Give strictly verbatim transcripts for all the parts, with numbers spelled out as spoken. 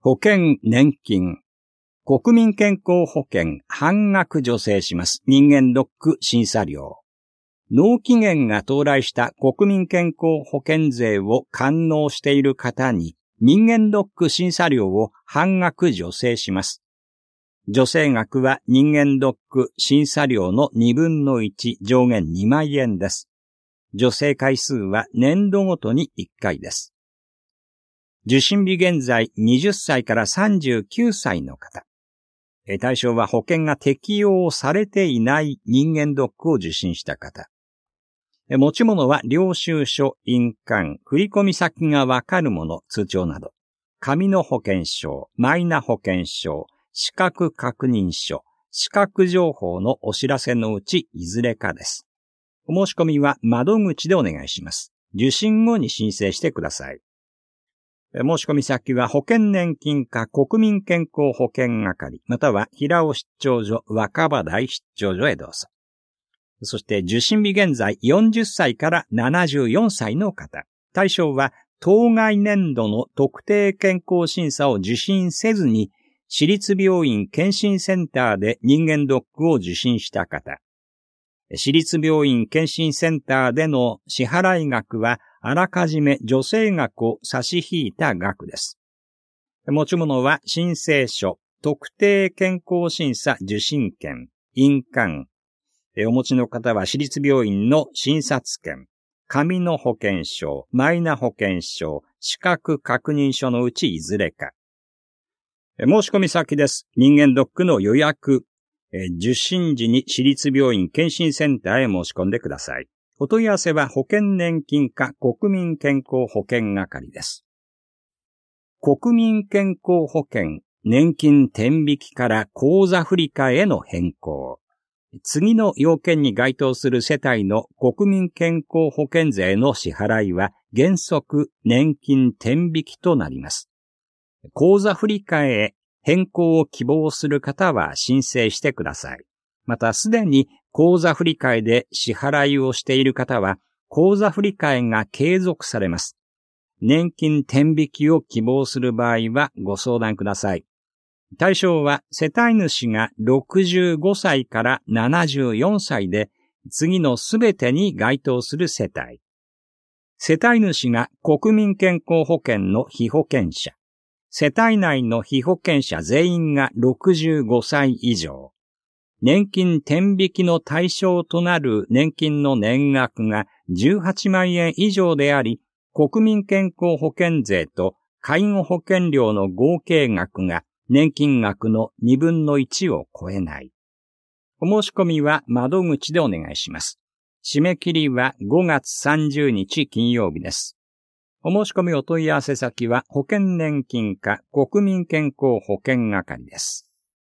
保険、年金、国民健康保険半額助成します。人間ドック審査料。納期限が到来した国民健康保険税を完納している方に人間ドック審査料を半額助成します。助成額は人間ドック審査料のにぶんのいち、上限にまんえんです。助成回数は年度ごとにいっかいです。受診日現在にじゅっさいからさんじゅうきゅうさいの方。対象は保険が適用されていない人間ドックを受診した方。持ち物は領収書、印鑑、振込先がわかるもの、通帳など。紙の保険証、マイナ保険証、資格確認書、資格情報のお知らせのうちいずれかです。お申し込みは窓口でお願いします。受診後に申請してください。申し込み先は保険年金課国民健康保険係、または平尾出張所、若葉台出張所へどうぞ。そして受診日現在よんじゅっさいからななじゅうよんさいの方。対象は当該年度の特定健康審査を受診せずに私立病院健診センターで人間ドックを受診した方。私立病院健診センターでの支払い額はあらかじめ助成額を差し引いた額です。持ち物は申請書、特定健康審査受診券、印鑑。お持ちの方は私立病院の診察券、紙の保険証、マイナ保険証、資格確認書のうちいずれか。申し込み先です。人間ドックの予約。受診時に私立病院健診センターへ申し込んでください。お問い合わせは保険年金課国民健康保険係です。国民健康保険年金天引きから口座振替への変更。次の要件に該当する世帯の国民健康保険税の支払いは原則年金天引きとなります。口座振替へ変更を希望する方は申請してください。またすでに口座振替で支払いをしている方は口座振替が継続されます。年金天引きを希望する場合はご相談ください。対象は世帯主がろくじゅうごさいからななじゅうよんさいで次のすべてに該当する世帯。世帯主が国民健康保険の被保険者。世帯内の被保険者全員がろくじゅうごさい以上。年金天引きの対象となる年金の年額がじゅうはちまんえん以上であり、国民健康保険税と介護保険料の合計額が年金額のにぶんのいちを超えない。お申し込みは窓口でお願いします。締め切りはごがつさんじゅうにち金曜日です。お申し込みお問い合わせ先は保険年金課国民健康保険係です。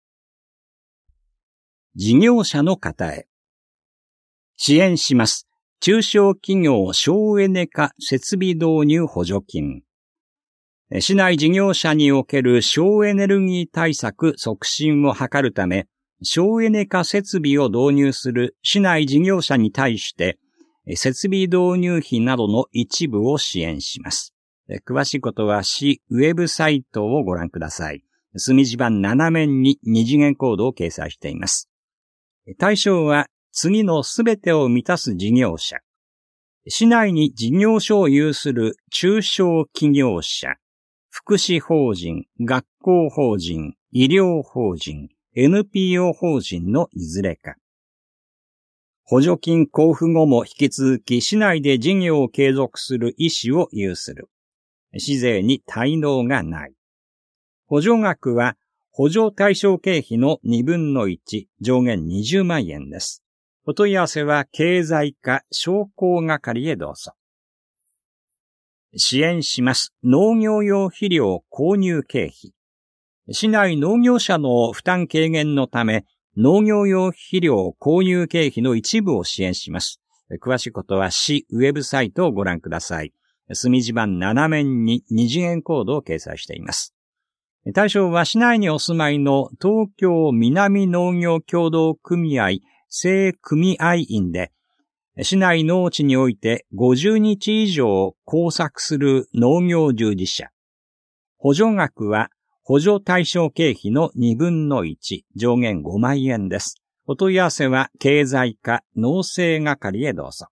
事業者の方へ。支援します。中小企業省エネ化設備導入補助金。市内事業者における省エネルギー対策促進を図るため、省エネ化設備を導入する市内事業者に対して、設備導入費などの一部を支援します。詳しいことは市ウェブサイトをご覧ください。隅地版なな面に二次元コードを掲載しています。対象は次のすべてを満たす事業者。市内に事業所を有する中小企業者、福祉法人、学校法人、医療法人、エヌピーオー 法人のいずれか。補助金交付後も引き続き市内で事業を継続する意思を有する。市税に滞納がない。補助額は補助対象経費のにぶんのいち、上限にじゅうまんえんです。お問い合わせは経済課商工係へどうぞ。支援します。農業用肥料購入経費。市内農業者の負担軽減のため、農業用肥料購入経費の一部を支援します。詳しいことは市ウェブサイトをご覧ください。隅地版なな面に二次元コードを掲載しています。対象は市内にお住まいの東京南農業協同組合正組合員で、市内農地においてごじゅうにち以上耕作する農業従事者。補助額は補助対象経費のにぶんのいち、上限ごまんえんです。お問い合わせは経済課農政係へどうぞ。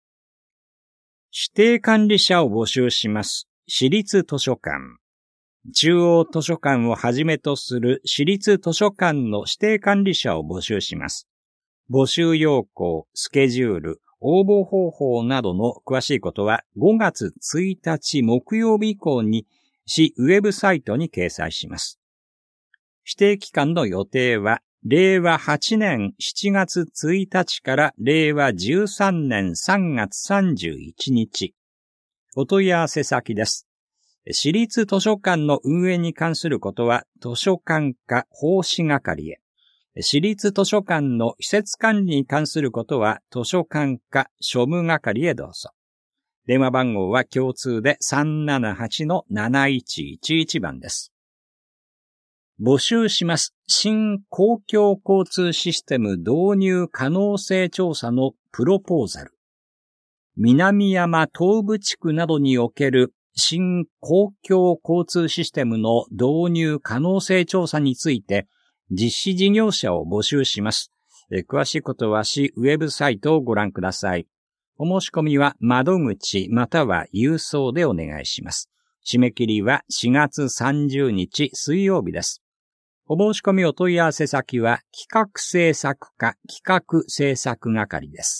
指定管理者を募集します。私立図書館。中央図書館をはじめとする私立図書館の指定管理者を募集します。募集要項、スケジュール、応募方法などの詳しいことはごがつついたち木曜日以降に市ウェブサイトに掲載します。指定期間の予定はれいわはちねんしちがつついたちかられいわじゅうさんねんさんがつさんじゅういちにち。お問い合わせ先です。私立図書館の運営に関することは図書館課奉仕係へ。私立図書館の施設管理に関することは図書館課庶務係へどうぞ。電話番号は共通で さんななはちのなないちいちいち 番です。募集します。新公共交通システム導入可能性調査のプロポーザル。南山東部地区などにおける新公共交通システムの導入可能性調査について実施事業者を募集します。詳しいことは市ウェブサイトをご覧ください。お申し込みは窓口または郵送でお願いします。締め切りはしがつさんじゅうにち水曜日です。お申し込みお問い合わせ先は企画制作課企画制作係です。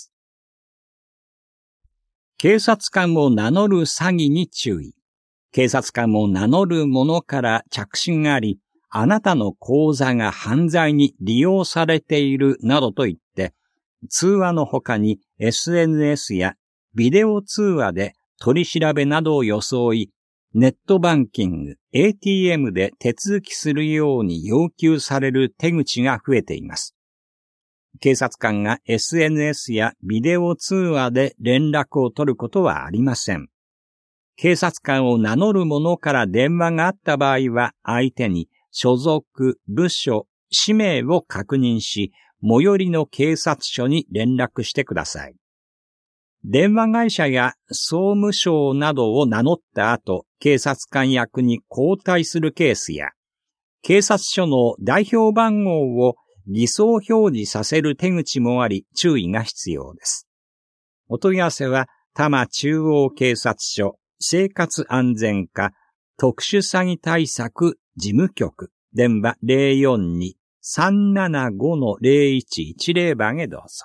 警察官を名乗る詐欺に注意。警察官を名乗る者から着信があり、あなたの口座が犯罪に利用されているなどと言って、通話の他に エスエヌエス やビデオ通話で取り調べなどを装い、ネットバンキング、エーティーエム で手続きするように要求される手口が増えています。警察官が エスエヌエス やビデオ通話で連絡を取ることはありません。警察官を名乗る者から電話があった場合は相手に所属、部署、氏名を確認し、最寄りの警察署に連絡してください。電話会社や総務省などを名乗った後、警察官役に交代するケースや、警察署の代表番号を偽装表示させる手口もあり、注意が必要です。お問い合わせは、多摩中央警察署生活安全課特殊詐欺対策事務局、電話 ゼロよんに さんななご の ゼロいちいちゼロ 番へどうぞ。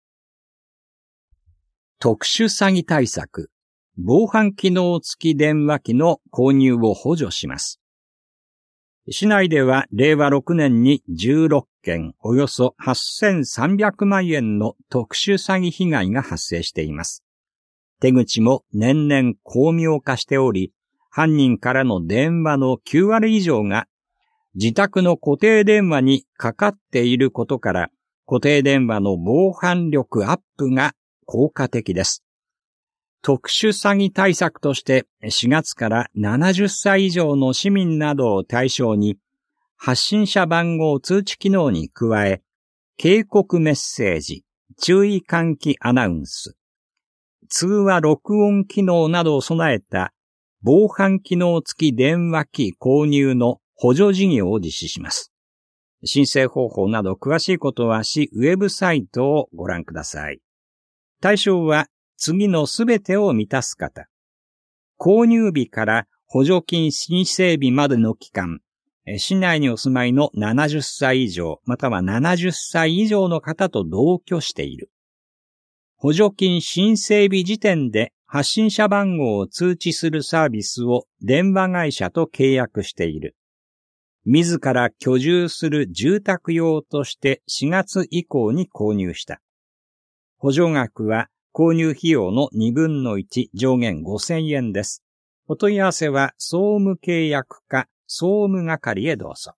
特殊詐欺対策、防犯機能付き電話機の購入を補助します。市内ではれいわろくねんにじゅうろっけん、およそはっせんさんびゃくまんえんの特殊詐欺被害が発生しています。手口も年々巧妙化しており、犯人からの電話のきゅうわり以上が自宅の固定電話にかかっていることから、固定電話の防犯力アップが効果的です。特殊詐欺対策としてしがつからななじゅっさい以上の市民などを対象に発信者番号通知機能に加え、警告メッセージ、注意喚起アナウンス、通話録音機能などを備えた防犯機能付き電話機購入の補助事業を実施します。申請方法など詳しいことは市ウェブサイトをご覧ください。対象は次のすべてを満たす方。購入日から補助金申請日までの期間、市内にお住まいのななじゅっさい以上、またはななじゅっさい以上の方と同居している。補助金申請日時点で発信者番号を通知するサービスを電話会社と契約している。自ら居住する住宅用としてしがつ以降に購入した。補助額は購入費用のにぶんのいち、上限ごせんえんです。お問い合わせは総務契約課総務係へどうぞ。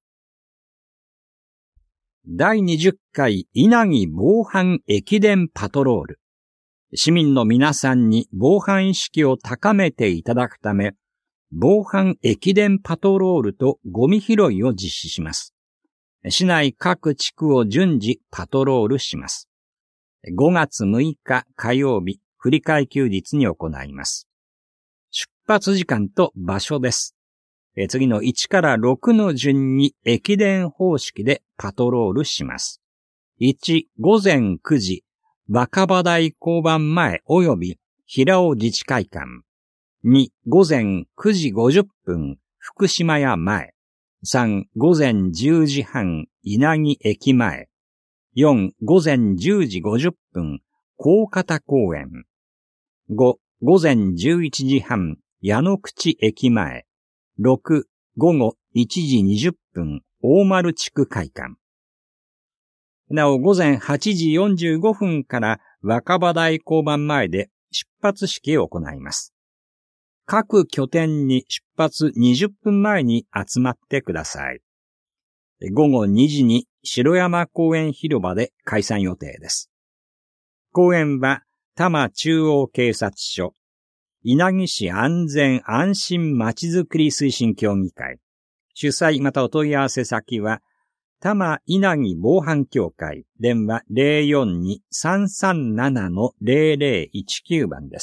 だいにじゅっかい稲城防犯駅伝パトロール。市民の皆さんに防犯意識を高めていただくため、防犯駅伝パトロールとゴミ拾いを実施します。市内各地区を順次パトロールします。ごがつむいか火曜日、振り替え休日に行います。出発時間と場所です。 え次のいちからろくの順に駅伝方式でパトロールします。いち、午前くじ、若葉台交番前及び平尾自治会館。に、午前くじごじゅっぷん、福島屋前。さん、午前じゅうじはん、稲城駅前。よん、午前じゅうじごじゅっぷん、高方公園。ご、午前じゅういちじはん、矢野口駅前。ろく、午後いちじにじゅっぷん、大丸地区会館。なお、午前はちじよんじゅうごふんから若葉台交番前で出発式を行います。各拠点に出発にじゅっぷんまえに集まってください。午後にじに城山公園広場で開催予定です。公園は多摩中央警察署、稲城市安全安心まちづくり推進協議会、主催またお問い合わせ先は多摩稲城防犯協会、電話 ゼロよんに さんさんなな ゼロゼロいちきゅう 番です。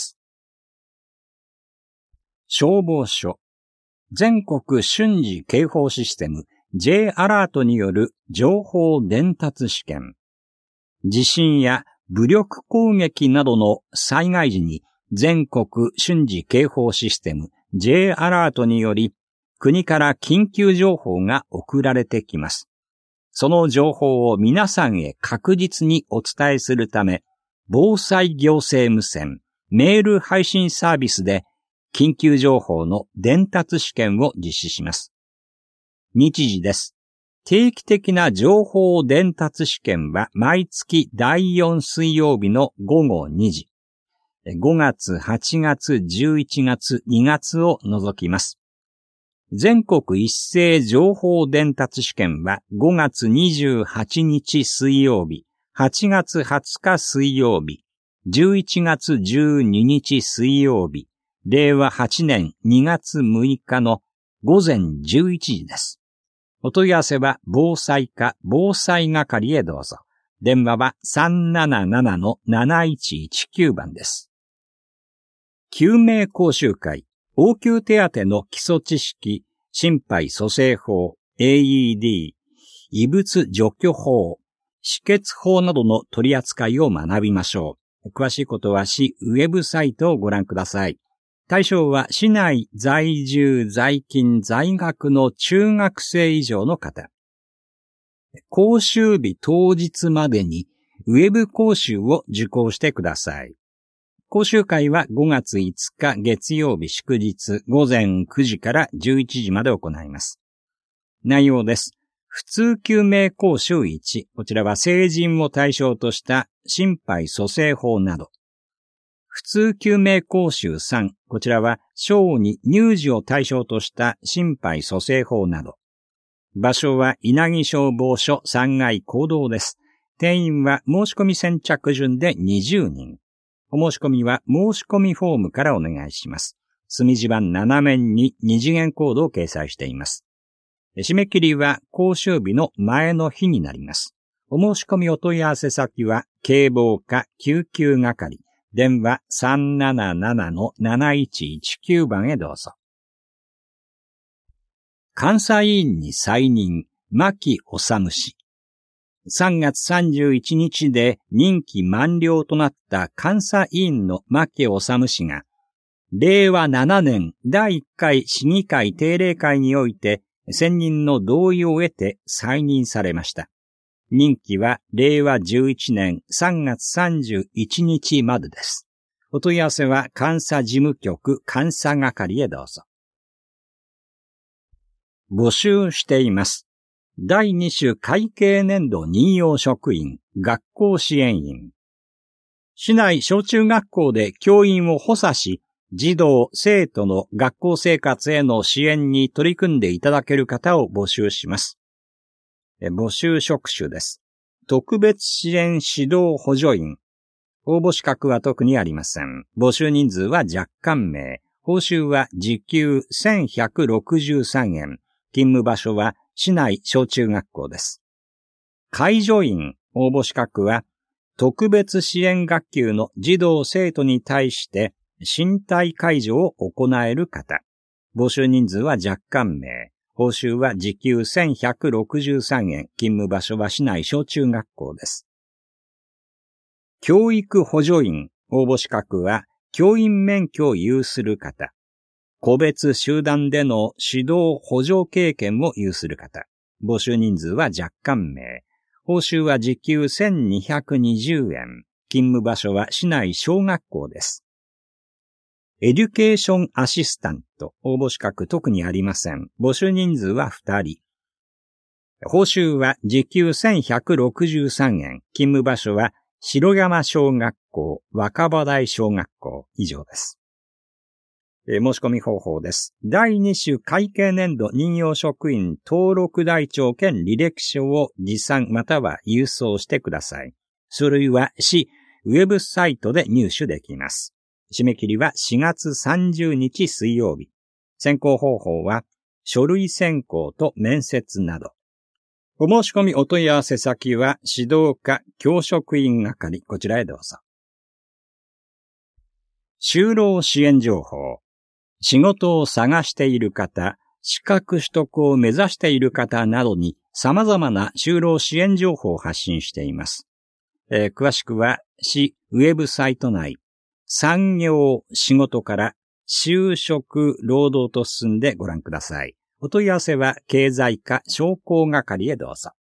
消防署、全国瞬時警報システム J アラートによる情報伝達試験。地震や武力攻撃などの災害時に全国瞬時警報システム J アラートにより国から緊急情報が送られてきます。その情報を皆さんへ確実にお伝えするため、防災行政無線、メール配信サービスで緊急情報の伝達試験を実施します。日時です。定期的な情報伝達試験は毎月だいよん水曜日の午後にじ。ごがつ、はちがつ、じゅういちがつ、にがつを除きます。全国一斉情報伝達試験はごがつにじゅうはちにち水曜日、はちがつはつか水曜日、じゅういちがつじゅうににち水曜日、れいわはちねんにがつむいかの午前じゅういちじです。お問い合わせは防災課防災係へどうぞ。電話は さんなななな なないちいちきゅう 番です。救命講習会、応急手当の基礎知識、心肺蘇生法、エーイーディー、異物除去法、止血法などの取り扱いを学びましょう。詳しいことは市ウェブサイトをご覧ください。対象は市内在住、在勤、在学の中学生以上の方。講習日当日までにウェブ講習を受講してください。講習会はごがついつか月曜日祝日午前くじからじゅういちじまで行います。内容です。普通救命講習いち、こちらは成人を対象とした心肺蘇生法など。普通救命講習さん、こちらは小児乳児を対象とした心肺蘇生法など。場所は稲城消防署さんがい講堂です。定員は申し込み先着順でにじゅうにん。お申し込みは申し込みフォームからお願いします。墨字盤なな面に二次元コードを掲載しています。締め切りは講習日の前の日になります。お申し込みお問い合わせ先は警防課救急係。電話 さんなななな なないちいちきゅう 番へどうぞ。監査委員に再任、牧治氏。さんがつさんじゅういちにちで任期満了となった監査委員の牧治氏が、れいわななねんだいいっかい市議会定例会において、選任の同意を得て再任されました。任期はれいわじゅういちねんさんがつさんじゅういちにちまでです。お問い合わせは監査事務局監査係へどうぞ。募集しています。だいに種会計年度任用職員、学校支援員。市内小中学校で教員を補佐し、児童、生徒の学校生活への支援に取り組んでいただける方を募集します。募集職種です。特別支援指導補助員。応募資格は特にありません。募集人数は若干名。報酬は時給せんひゃくろくじゅうさんえん。勤務場所は市内小中学校です。介助員。応募資格は特別支援学級の児童生徒に対して身体介助を行える方。 募集人数は若干名。報酬は時給せんひゃくろくじゅうさんえん。勤務場所は市内小中学校です。教育補助員。応募資格は、教員免許を有する方。個別集団での指導補助経験を有する方。募集人数は若干名。報酬は時給せんにひゃくにじゅうえん。勤務場所は市内小学校です。エデュケーションアシスタント。応募資格特にありません。募集人数はふたり。報酬は時給せんひゃくろくじゅうさんえん。勤務場所は白山小学校、若葉台小学校以上です。えー、申し込み方法です。だいに種会計年度任用職員登録台帳兼履歴書を持参または郵送してください。書類は市ウェブサイトで入手できます。締め切りはしがつさんじゅうにち水曜日。選考方法は書類選考と面接など。お申し込みお問い合わせ先は指導課教職員係、こちらへどうぞ。就労支援情報。仕事を探している方、資格取得を目指している方などに様々な就労支援情報を発信しています。えー、詳しくは市ウェブサイト内、産業仕事から就職労働と進んでご覧ください。お問い合わせは経済課商工係へどうぞ。